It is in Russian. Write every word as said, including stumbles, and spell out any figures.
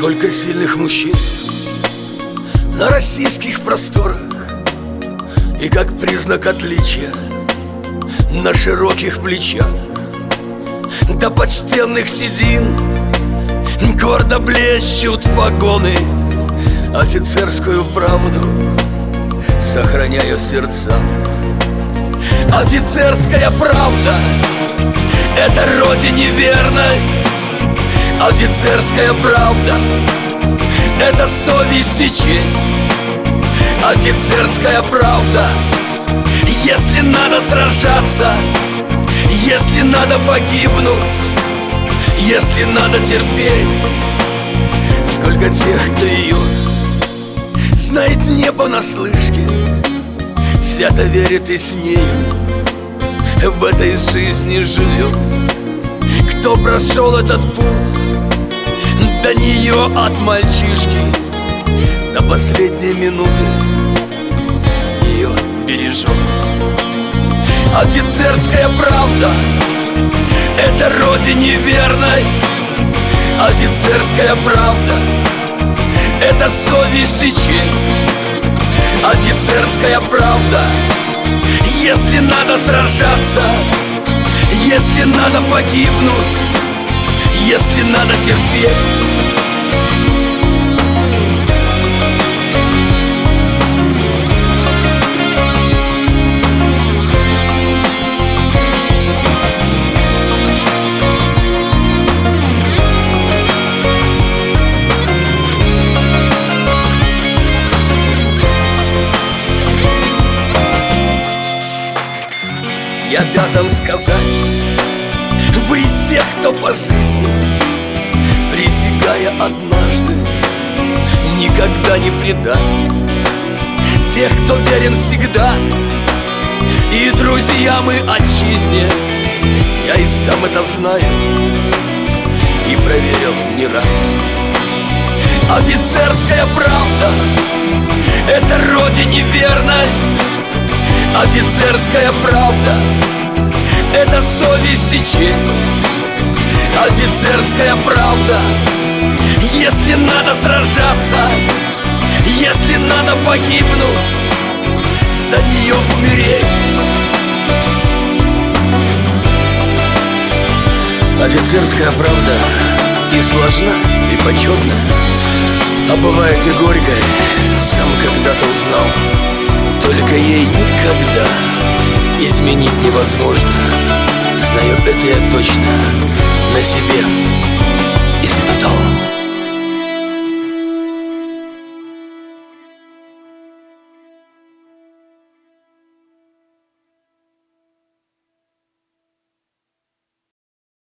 Сколько сильных мужчин на российских просторах, и как признак отличия на широких плечах до почтенных седин гордо блещут погоны. Офицерскую правду сохраняю в сердцах. Офицерская правда — это родине верность. Офицерская правда — это совесть и честь. Офицерская правда — если надо сражаться, если надо погибнуть, если надо терпеть. Сколько тех, кто ее знает не понаслышке, свято верит и с нею в этой жизни живет. Кто прошел этот путь до нее от мальчишки до последней минуты, ее бережет. Офицерская правда — это родине верность. Офицерская правда — это совесть и честь. Офицерская правда — если надо сражаться, если надо погибнуть, если надо терпеть. Я обязан сказать, вы из тех, кто по жизни, присягая однажды, никогда не предаст. Тех, кто верен всегда, и друзьям, и отчизне. Я и сам это знаю, и проверил не раз. Офицерская правда — это родине верность. Офицерская правда — это совесть и честь. Офицерская правда — если надо сражаться, если надо погибнуть, за нее умереть. Офицерская правда и сложна, и почетна, а бывает и горькая, сам когда-то узнал. Только ей никогда изменить невозможно. Знаю это я точно на себе.